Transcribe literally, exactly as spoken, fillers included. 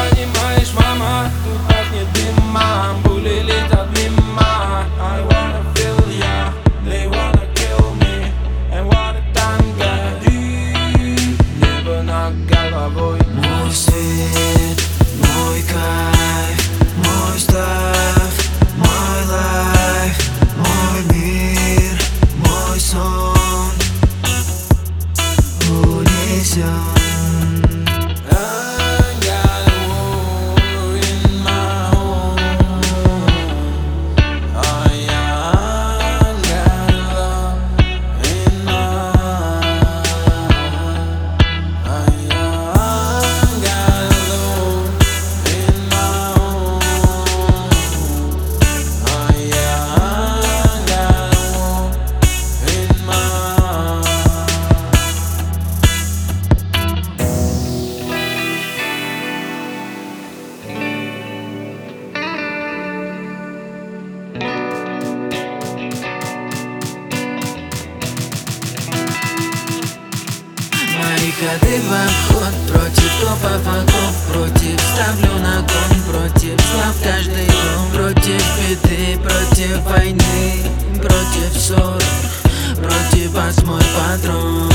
понимаешь, мама, тут пахнет дымом, пули летят мимо. I wanna feel ya, they wanna kill me. And what a time горит, небо над головой. Мой свет, мой кайф, мой став, мой лайф, мой мир, мой сон унесен. Ходы в обход, против топов оков, против ставлю на кон, против слав каждый дом, против беды, против войны, против ссор, против вас мой патрон.